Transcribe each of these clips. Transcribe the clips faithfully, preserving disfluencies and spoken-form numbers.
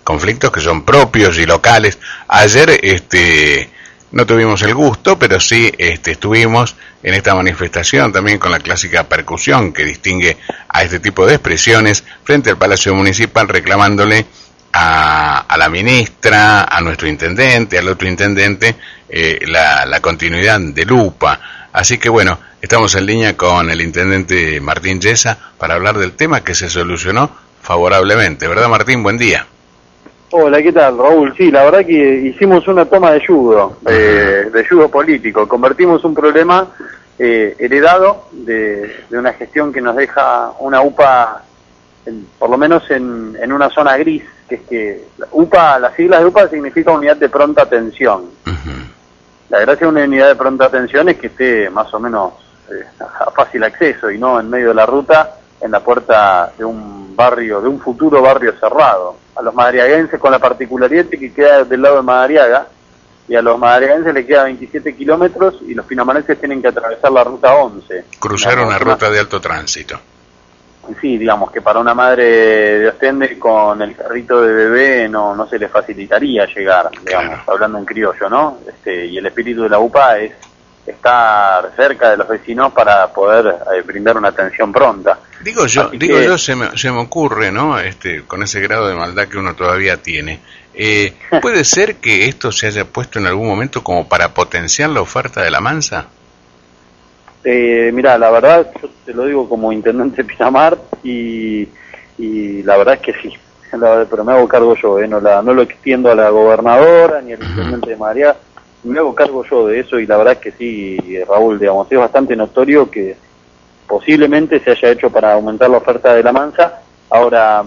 conflictos que son propios y locales. Ayer este no tuvimos el gusto, pero sí este, estuvimos en esta manifestación también con la clásica percusión que distingue a este tipo de expresiones frente al Palacio Municipal, reclamándole a, a la ministra, a nuestro intendente, al otro intendente, eh, la, la continuidad del U P A. Así que bueno, estamos en línea con el intendente Martín Yesa para hablar del tema que se solucionó favorablemente. ¿Verdad, Martín? Buen día. Hola, ¿qué tal, Raúl? Sí, la verdad que hicimos una toma de judo, eh, de judo político. Convertimos un problema eh, heredado de, de una gestión que nos deja una U P A, en, por lo menos en, en una zona gris, que es que U P A, las siglas de U P A significa unidad de pronta atención. Uh-huh. La gracia de una unidad de pronta atención es que esté más o menos eh, a fácil acceso y no en medio de la ruta, en la puerta de un barrio, de un futuro barrio cerrado. A los madariaguenses, con la particularidad de que queda del lado de Madariaga, y a los madariaguenses le queda veintisiete kilómetros y los pinamarenses tienen que atravesar la ruta once. Cruzar digamos, una ruta una... de alto tránsito. Sí, digamos que para una madre de Ostende con el carrito de bebé no no se le facilitaría llegar, digamos, claro. Hablando en criollo, ¿no? Este, y el espíritu de la U P A es estar cerca de los vecinos para poder eh, brindar una atención pronta. Digo yo, Así digo que... yo se me, se me ocurre, ¿no? Este, con ese grado de maldad que uno todavía tiene, eh, ¿puede ser que esto se haya puesto en algún momento como para potenciar la oferta de la Mansa? Eh, mira, la verdad, yo te lo digo como intendente de Pinamar y, y la verdad es que sí, la, pero me hago cargo yo, eh, no, la, no lo extiendo a la gobernadora ni al intendente de María. Me hago cargo yo de eso y la verdad es que sí, Raúl, digamos, es bastante notorio que posiblemente se haya hecho para aumentar la oferta de la Mansa. Ahora,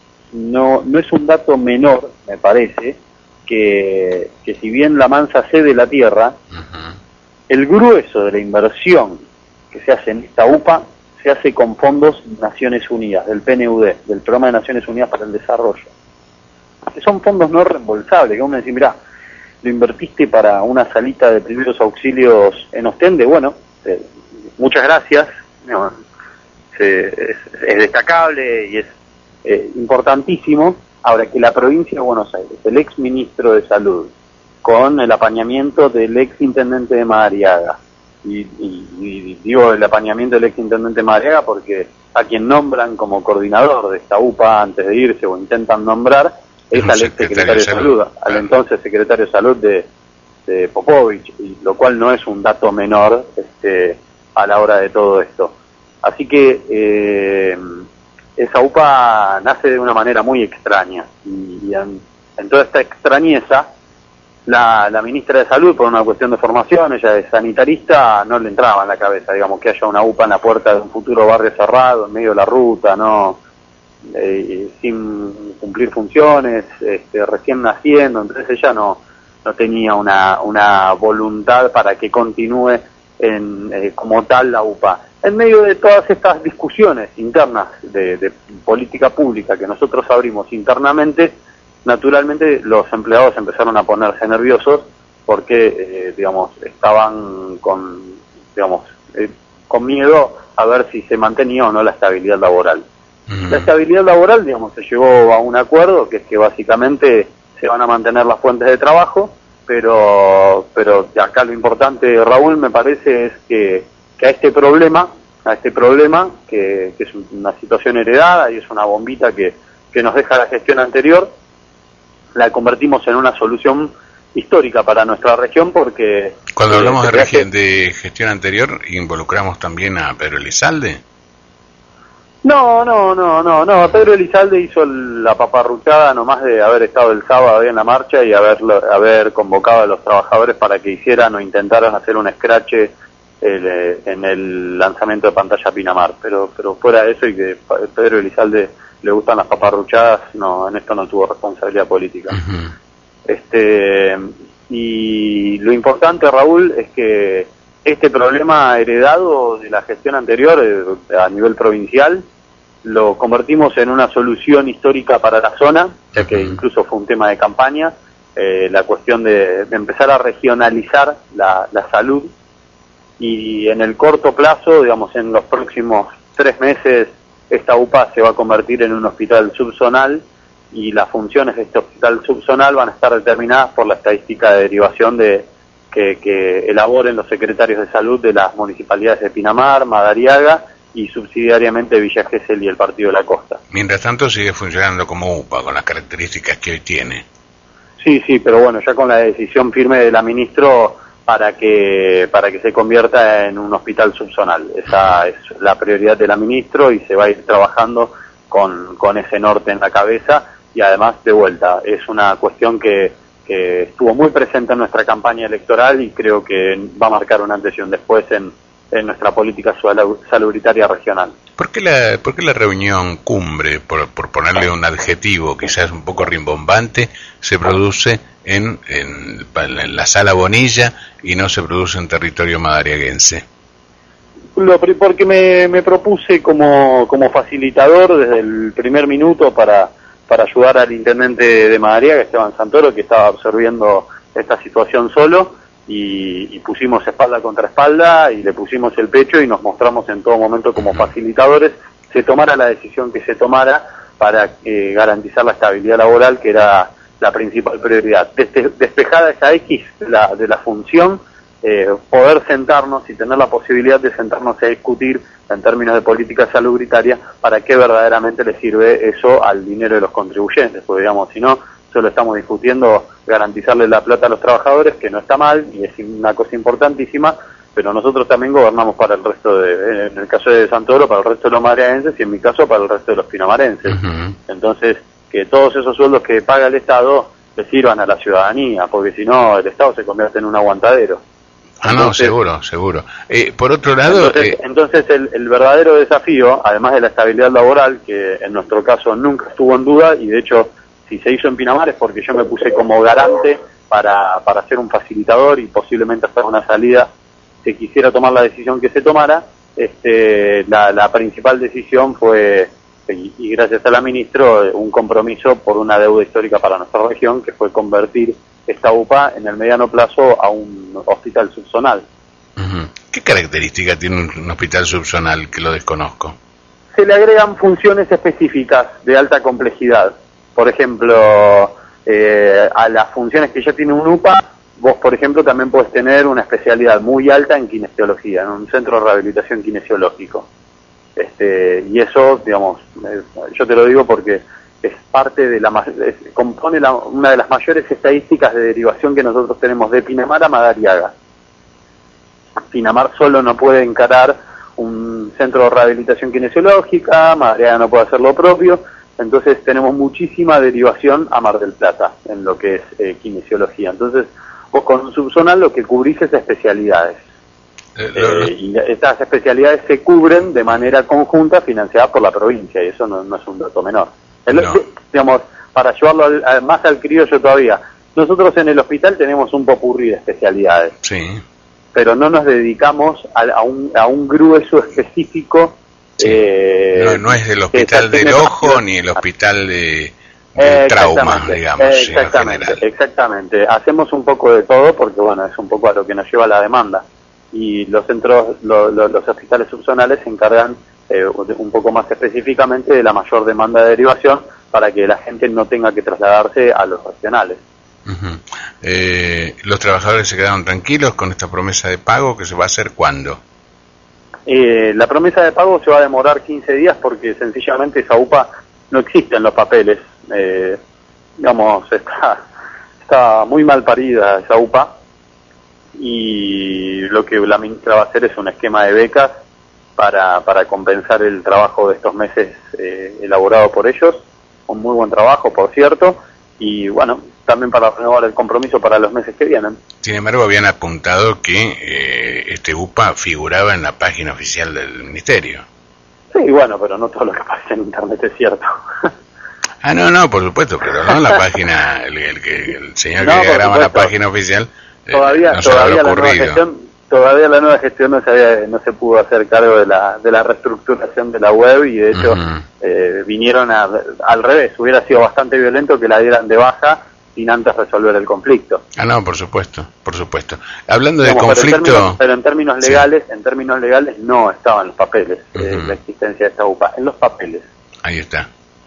no no es un dato menor, me parece, que, que si bien la Mansa cede la tierra, uh-huh. el grueso de la inversión que se hace en esta U P A se hace con fondos de Naciones Unidas, del P N U D, del Programa de Naciones Unidas para el Desarrollo. Que son fondos no reembolsables, que uno dice, mirá, lo invertiste para una salita de primeros auxilios en Ostende, bueno, eh, muchas gracias, no, se, es, es destacable y es eh, importantísimo. Ahora que la provincia de Buenos Aires, el ex ministro de Salud, con el apañamiento del ex intendente de Madariaga, y, y, y digo el apañamiento del ex intendente de Madariaga porque a quien nombran como coordinador de esta U P A antes de irse o intentan nombrar, es al ex secretario de Salud, al entonces secretario de Salud de, de Popovich, y lo cual no es un dato menor este, a la hora de todo esto. Así que eh, esa U P A nace de una manera muy extraña, y, y en, en toda esta extrañeza, la, la ministra de Salud, por una cuestión de formación, ella es sanitarista, no le entraba en la cabeza, digamos, que haya una U P A en la puerta de un futuro barrio cerrado, en medio de la ruta, no... Eh, sin cumplir funciones, este, recién naciendo, entonces ella no no tenía una una voluntad para que continúe en eh, como tal la U P A. En medio de todas estas discusiones internas de, de política pública que nosotros abrimos internamente, naturalmente los empleados empezaron a ponerse nerviosos porque, eh, digamos, estaban con, digamos, eh, con miedo a ver si se mantenía o no la estabilidad laboral. La estabilidad laboral, digamos, se llegó a un acuerdo que es que básicamente se van a mantener las fuentes de trabajo, pero pero acá lo importante, Raúl, me parece es que, que a este problema, a este problema que, que es una situación heredada y es una bombita que, que nos deja la gestión anterior, la convertimos en una solución histórica para nuestra región porque... Cuando hablamos eh, de, regi- de gestión anterior, ¿involucramos también a Pedro Elizalde? No, no, no, no, no. Pedro Elizalde hizo la paparruchada nomás de haber estado el sábado ahí en la marcha y haberlo, haber convocado a los trabajadores para que hicieran o intentaran hacer un escrache el, en el lanzamiento de pantalla Pinamar. Pero, pero fuera de eso y que Pedro Elizalde le gustan las paparruchadas, no, en esto no tuvo responsabilidad política. Uh-huh. Este, y lo importante, Raúl, es que este problema heredado de la gestión anterior eh, a nivel provincial lo convertimos en una solución histórica para la zona, ya que incluso fue un tema de campaña, eh, la cuestión de, de empezar a regionalizar la, la salud, y en el corto plazo, digamos en los próximos tres meses, esta U P A se va a convertir en un hospital subzonal y las funciones de este hospital subzonal van a estar determinadas por la estadística de derivación de que, que elaboren los secretarios de salud de las municipalidades de Pinamar, Madariaga y subsidiariamente Villa Gesell y el Partido de la Costa. Mientras tanto sigue funcionando como U P A, con las características que hoy tiene. Sí, sí, pero bueno, ya con la decisión firme de la ministro para que para que se convierta en un hospital subzonal. Esa es la prioridad de la ministro y se va a ir trabajando con, con ese norte en la cabeza, y además, de vuelta, es una cuestión que, que estuvo muy presente en nuestra campaña electoral y creo que va a marcar un antes y un después en, en nuestra política salubritaria regional. ¿Por qué la, por qué la reunión cumbre, por, por ponerle un adjetivo quizás un poco rimbombante, se produce en, en, en la Sala Bonilla y no se produce en territorio madariaguense? Lo, porque me, me propuse como, como facilitador desde el primer minuto para, para ayudar al intendente de Madariaga, Esteban Santoro, que estaba absorbiendo esta situación solo, y, y pusimos espalda contra espalda y le pusimos el pecho y nos mostramos en todo momento como facilitadores, se tomara la decisión que se tomara para eh, garantizar la estabilidad laboral, que era la principal prioridad. Desde, despejada esa X de la, de la función, eh, poder sentarnos y tener la posibilidad de sentarnos a discutir en términos de política salubritaria para qué verdaderamente le sirve eso al dinero de los contribuyentes, porque digamos, si no, solo estamos discutiendo garantizarle la plata a los trabajadores, que no está mal y es una cosa importantísima, pero nosotros también gobernamos para el resto de, en el caso de Santoro, para el resto de los madriaguenses, y en mi caso para el resto de los pinamarenses. Uh-huh. Entonces, que todos esos sueldos que paga el Estado le sirvan a la ciudadanía, porque si no, el Estado se convierte en un aguantadero. Ah, no, entonces, seguro, seguro. Eh, por otro lado... Entonces, eh... entonces el, el verdadero desafío, además de la estabilidad laboral, que en nuestro caso nunca estuvo en duda, y de hecho, si se hizo en Pinamar es porque yo me puse como garante para, para ser un facilitador y posiblemente hacer una salida, si quisiera tomar la decisión que se tomara. Este, la, la principal decisión fue, y, y gracias a la ministra, un compromiso por una deuda histórica para nuestra región, que fue convertir esta U P A en el mediano plazo a un hospital subzonal. Uh-huh. ¿Qué característica tiene un, un hospital subzonal que lo desconozco? Se le agregan funciones específicas de alta complejidad. Por ejemplo, eh, a las funciones que ya tiene un U P A, vos, por ejemplo, también podés tener una especialidad muy alta en kinesiología, en un centro de rehabilitación kinesiológico. Este, y eso, digamos, eh, yo te lo digo porque es parte de la, es, compone la, una de las mayores estadísticas de derivación que nosotros tenemos de Pinamar a Madariaga. Pinamar solo no puede encarar un centro de rehabilitación kinesiológica, Madariaga no puede hacer lo propio, entonces tenemos muchísima derivación a Mar del Plata en lo que es eh, kinesiología. Entonces, vos con un subzonal lo que cubrís es especialidades. Eh, lo, lo... Eh, y estas especialidades se cubren de manera conjunta, financiadas por la provincia, y eso no, no es un dato menor. El, no. Digamos, para llevarlo al, al, más al criollo todavía, nosotros en el hospital tenemos un popurrí de especialidades, sí, pero no nos dedicamos a, a, un, a un grueso específico. Sí. Eh, no, no es el hospital del ojo ni el hospital de, de trauma, digamos. Exactamente, en exactamente. Hacemos un poco de todo porque, bueno, es un poco a lo que nos lleva la demanda. Y los centros, lo, lo, los hospitales subzonales se encargan eh, un poco más específicamente de la mayor demanda de derivación para que la gente no tenga que trasladarse a los regionales. Uh-huh. eh, ¿Los trabajadores se quedaron tranquilos con esta promesa de pago que se va a hacer cuándo? Eh, la promesa de pago se va a demorar quince días porque sencillamente esa U P A no existe en los papeles. Eh, digamos, está, está muy mal parida esa U P A y lo que la ministra va a hacer es un esquema de becas para, para compensar el trabajo de estos meses eh, elaborado por ellos. Un muy buen trabajo, por cierto, y bueno, también para renovar el compromiso para los meses que vienen. Sin embargo, habían apuntado que eh, este U P A figuraba en la página oficial del Ministerio. Sí, bueno, pero no todo lo que pasa en Internet es cierto. Ah, no, no, por supuesto, pero no en la página, el, el, el, el señor no, que diagrama la página oficial, eh, todavía, no se todavía le la nueva gestión, todavía la nueva gestión no se había, no se pudo hacer cargo de la de la reestructuración de la web y de hecho uh-huh. eh, vinieron a, al revés. Hubiera sido bastante violento que la dieran de baja sin antes resolver el conflicto. Ah, no, por supuesto, por supuesto. Hablando de Digamos, conflicto... Pero en términos, pero en términos legales, sí. en términos legales no estaban los papeles, uh-huh. eh, la existencia de esta U P A, en los papeles. Ahí está.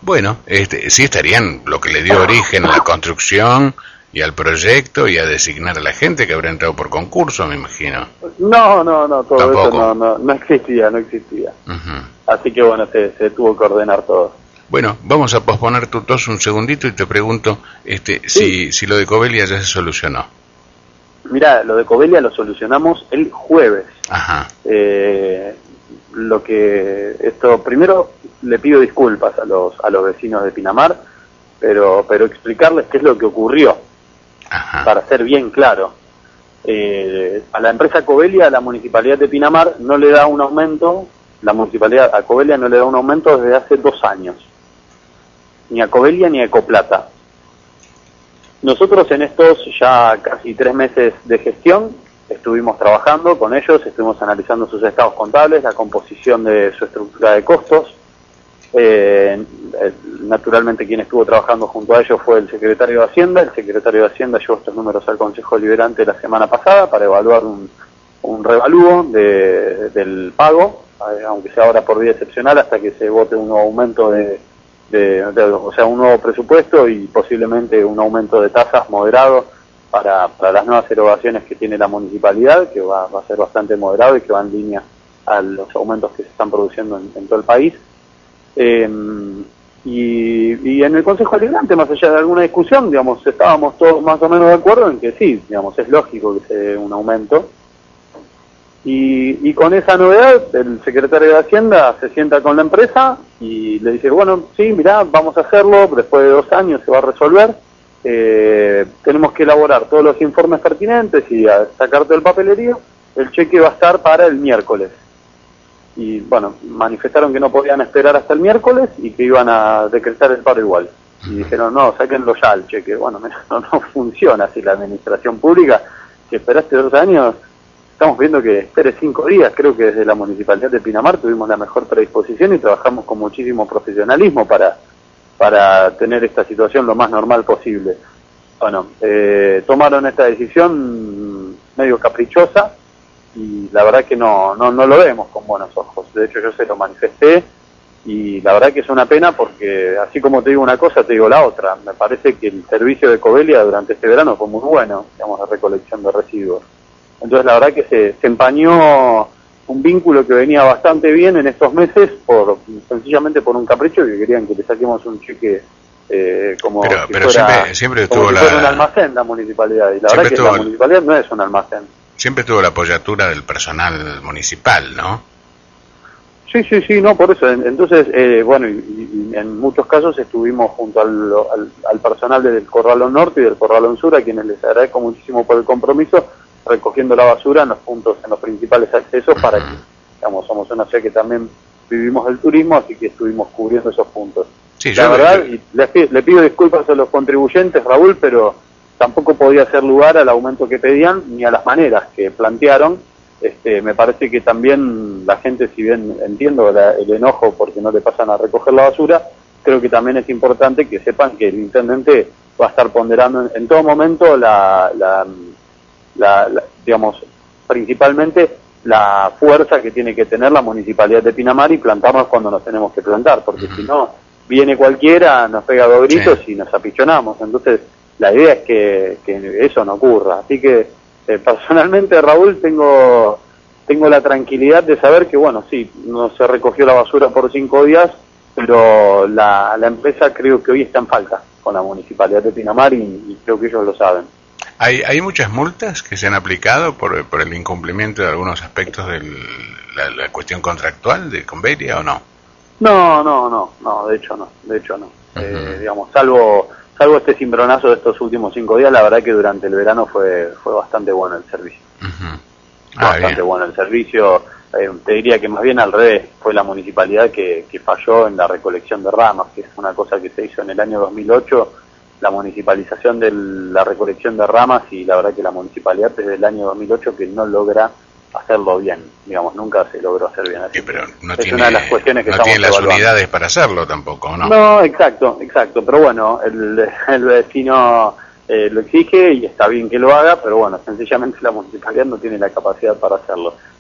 Bueno, este, sí estarían lo que le dio origen a la construcción y al proyecto y a designar a la gente que habrá entrado por concurso, me imagino. No, no, no, todo ¿Tampoco? eso no, no, no existía, no existía. Uh-huh. Así que bueno, se, se tuvo que ordenar todo. Bueno, vamos a posponer tu tos un segundito y te pregunto este, Sí. si, si lo de Covelia ya se solucionó. Mirá, lo de Covelia lo solucionamos el jueves. Ajá. Eh, lo que esto primero le pido disculpas a los a los vecinos de Pinamar, pero pero explicarles qué es lo que ocurrió. Ajá. Para ser bien claro. Eh, a la empresa Covelia, la municipalidad de Pinamar no le da un aumento, la municipalidad a Covelia no le da un aumento desde hace dos años, ni a Covelia ni a Ecoplata. Nosotros en estos ya casi tres meses de gestión estuvimos trabajando con ellos, estuvimos analizando sus estados contables, la composición de su estructura de costos. Eh, eh, naturalmente quien estuvo trabajando junto a ellos fue el secretario de Hacienda. El secretario de Hacienda llevó estos números al Consejo Deliberante la semana pasada para evaluar un, un revalúo de, del pago, eh, aunque sea ahora por vía excepcional, hasta que se vote un nuevo aumento de, de, de o sea, un nuevo presupuesto y posiblemente un aumento de tasas moderado para, para las nuevas erogaciones que tiene la municipalidad, que va, va a ser bastante moderado y que va en línea a los aumentos que se están produciendo en, en todo el país. Eh, y, y en el Consejo Deliberante, más allá de alguna discusión, digamos, estábamos todos más o menos de acuerdo en que sí, digamos, es lógico que se dé un aumento. Y, y con esa novedad, el secretario de Hacienda se sienta con la empresa y le dice, bueno, sí, mirá, vamos a hacerlo, después de dos años se va a resolver, eh, tenemos que elaborar todos los informes pertinentes y a sacar todo el papelerío, el cheque va a estar para el miércoles. Y bueno, manifestaron que no podían esperar hasta el miércoles y que iban a decretar el paro igual. Y dijeron, no, sáquenlo ya el cheque. Bueno, no, no funciona así la administración pública. Si esperaste dos años, estamos viendo que espere cinco días. Creo que desde la Municipalidad de Pinamar tuvimos la mejor predisposición y trabajamos con muchísimo profesionalismo para, para tener esta situación lo más normal posible. Bueno, eh, tomaron esta decisión medio caprichosa, y la verdad que no, no no lo vemos con buenos ojos. De hecho yo se lo manifesté y la verdad que es una pena porque así como te digo una cosa te digo la otra. Me parece que el servicio de Covelia durante este verano fue muy bueno, digamos, de recolección de residuos. Entonces la verdad que se, se empañó un vínculo que venía bastante bien en estos meses por sencillamente por un capricho que querían que le saquemos un cheque eh, como pero, si pero fuera, siempre, siempre como tuvo si la... fuera un almacén la municipalidad, y la verdad que tuvo... la municipalidad no es un almacén. Siempre tuvo la apoyatura del personal municipal, ¿no? Sí, sí, sí, no, por eso. Entonces, eh, bueno, y, y en muchos casos estuvimos junto al, al, al personal del Corralón Norte y del Corralón Sur, a quienes les agradezco muchísimo por el compromiso, recogiendo la basura en los puntos, en los principales accesos, para que, digamos, somos una ciudad que también vivimos del turismo, así que estuvimos cubriendo esos puntos. Sí, la yo verdad, lo... y le, le pido disculpas a los contribuyentes, Raúl, pero tampoco podía hacer lugar al aumento que pedían ni a las maneras que plantearon. Este, me parece que también la gente, si bien entiendo la, el enojo porque no le pasan a recoger la basura, creo que también es importante que sepan que el intendente va a estar ponderando en, en todo momento la, la, la, la, digamos, principalmente la fuerza que tiene que tener la Municipalidad de Pinamar y plantarnos cuando nos tenemos que plantar, porque uh-huh. si no, viene cualquiera, nos pega dos gritos sí. y nos apichonamos. Entonces, la idea es que, que eso no ocurra. Así que eh, personalmente, Raúl, tengo tengo la tranquilidad de saber que, bueno, sí, no se recogió la basura por cinco días, pero la, la empresa creo que hoy está en falta con la Municipalidad de Pinamar y, y creo que ellos lo saben. ¿Hay, hay muchas multas que se han aplicado por, por el incumplimiento de algunos aspectos de la, la cuestión contractual de Covelia o no? No, no, no, no, de hecho no, de hecho no. Uh-huh. Eh, digamos, salvo... Salvo este cimbronazo de estos últimos cinco días, la verdad que durante el verano fue fue bastante bueno el servicio. Uh-huh. ah, bastante bien. bueno el servicio. Eh, te diría que más bien al revés, fue la municipalidad que, que falló en la recolección de ramas, que es una cosa que se hizo en el año dos mil ocho, la municipalización de la recolección de ramas, y la verdad que la municipalidad desde el año dos mil ocho que no logra hacerlo bien, digamos, nunca se logró hacer bien. Así sí, pero no es tiene, una de las cuestiones que no estamos tiene las evaluando. Unidades para hacerlo tampoco, ¿no? No, exacto, exacto, pero bueno, el, el vecino eh, lo exige y está bien que lo haga, pero bueno, sencillamente la municipalidad no tiene la capacidad para hacerlo.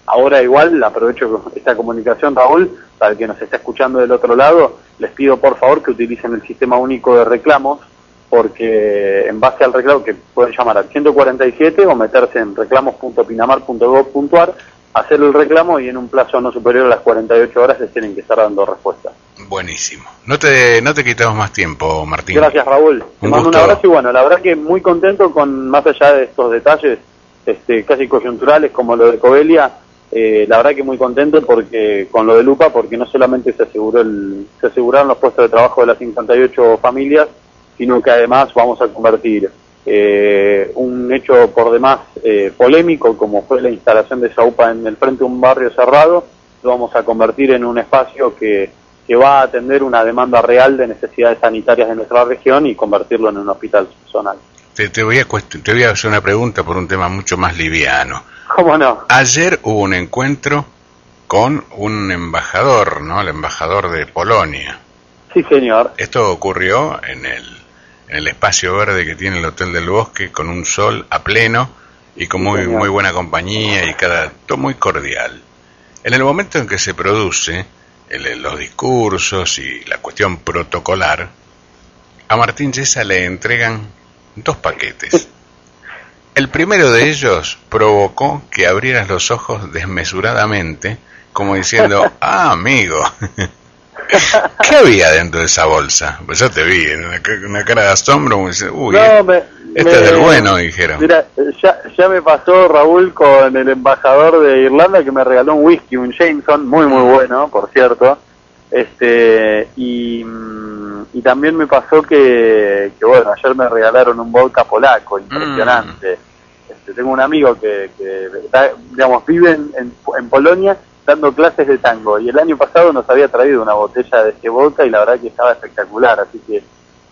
Ahora igual aprovecho esta comunicación, Raúl, para el que nos está escuchando del otro lado, les pido por favor que utilicen el sistema único de reclamos, porque en base al reclamo que pueden llamar al ciento cuarenta y siete o meterse en reclamos punto pinamar punto gov punto ar, hacer el reclamo y en un plazo no superior a las cuarenta y ocho horas les tienen que estar dando respuesta. Buenísimo. No te no te quitamos más tiempo, Martín. Gracias, Raúl. Te un mando gusto. un abrazo y bueno, la verdad que muy contento con, más allá de estos detalles este, casi coyunturales como lo de Covelia, eh, la verdad que muy contento porque con lo de Lupa, porque no solamente se aseguró el, se aseguraron los puestos de trabajo de las cincuenta y ocho familias, sino que además vamos a convertir eh, un hecho por demás eh, polémico como fue la instalación de esa U P A en el frente de un barrio cerrado, lo vamos a convertir en un espacio que, que va a atender una demanda real de necesidades sanitarias de nuestra región y convertirlo en un hospital zonal. Te, te, voy a cuest- te voy a hacer una pregunta por un tema mucho más liviano. ¿Cómo no? Ayer hubo un encuentro con un embajador, ¿no? El embajador de Polonia. Sí, señor. Esto ocurrió en el, en el espacio verde que tiene el Hotel del Bosque, con un sol a pleno y con muy, muy buena compañía y cada todo muy cordial. En el momento en que se produce el, los discursos y la cuestión protocolar, a Martín Yesa le entregan dos paquetes. El primero de ellos provocó que abrieras los ojos desmesuradamente, como diciendo, ah, amigo, ¿qué había dentro de esa bolsa? Pues yo te vi, en una, una cara de asombro, como diciendo, uy, no, me, este me, es del bueno, dijeron. Mira, ya, ya me pasó, Raúl, con el embajador de Irlanda que me regaló un whisky, un Jameson, muy, muy bueno, por cierto. este y, y también me pasó que, que, bueno, ayer me regalaron un vodka polaco, impresionante. Mm. Este, tengo un amigo que, que digamos, vive en, en, en Polonia dando clases de tango, y el año pasado nos había traído una botella de este vodka y la verdad que estaba espectacular, así que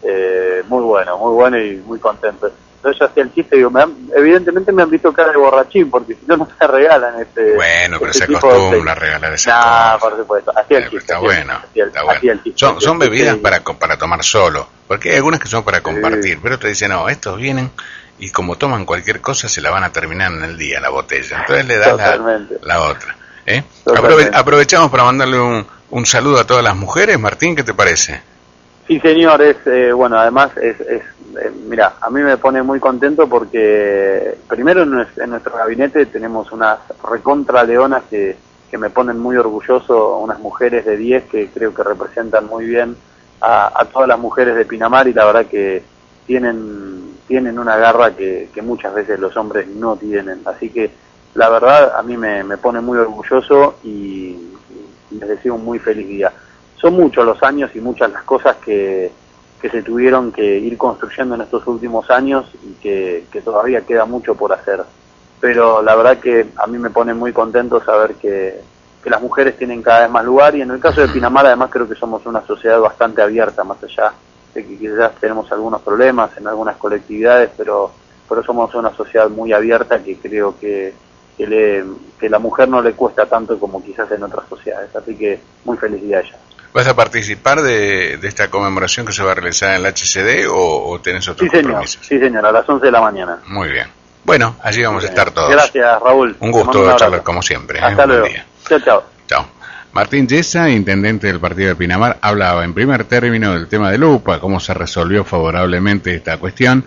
eh, muy bueno, muy bueno y muy contento. Entonces yo hacía el chiste y digo, me han, evidentemente me han visto cara de borrachín, porque si no, no se regalan este Bueno, pero este se acostumbra a regalar esa nah, por supuesto, hacía el chiste. Está hacía bueno, hacía el, está bueno. hacía el chiste, Son, son bebidas y... para, para tomar solo, porque hay algunas que son para compartir, sí. Pero te dicen, no, estos vienen y como toman cualquier cosa se la van a terminar en el día, la botella. Entonces le das la, la otra. ¿eh? Aprove aprovechamos para mandarle un, un saludo a todas las mujeres. Martín, ¿qué te parece? Sí, señor, es, eh, bueno, además, es, es eh, mira, a mí me pone muy contento porque primero en nuestro, en nuestro gabinete tenemos unas recontra leonas que, que me ponen muy orgulloso, unas mujeres de diez que creo que representan muy bien a, a todas las mujeres de Pinamar, y la verdad que tienen, tienen una garra que, que muchas veces los hombres no tienen, así que la verdad a mí me, me pone muy orgulloso y, y les deseo un muy feliz día. Son muchos los años y muchas las cosas que, que se tuvieron que ir construyendo en estos últimos años y que, que todavía queda mucho por hacer. Pero la verdad que a mí me pone muy contento saber que, que las mujeres tienen cada vez más lugar, y en el caso de Pinamar además creo que somos una sociedad bastante abierta, más allá de que quizás tenemos algunos problemas en algunas colectividades, pero, pero somos una sociedad muy abierta que creo que, que, le, que la mujer no le cuesta tanto como quizás en otras sociedades. Así que muy feliz día a ella. ¿Vas a participar de, de esta conmemoración que se va a realizar en el H C D o, o tenés otros sí, compromisos? Señor. Sí, señor, a las once de la mañana. Muy bien. Bueno, allí vamos sí, a estar todos. Gracias, Raúl. Un gusto un charlar como siempre. Hasta ¿eh? luego. Chao, chao. Chao. Martín Yesa, intendente del partido de Pinamar, hablaba en primer término del tema de Lupa, cómo se resolvió favorablemente esta cuestión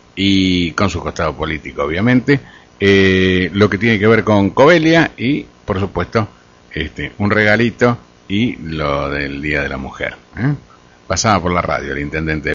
y con su costado político, obviamente, eh, lo que tiene que ver con Covelia y, por supuesto, este, un regalito y lo del Día de la Mujer. ¿eh? Pasaba por la radio el intendente.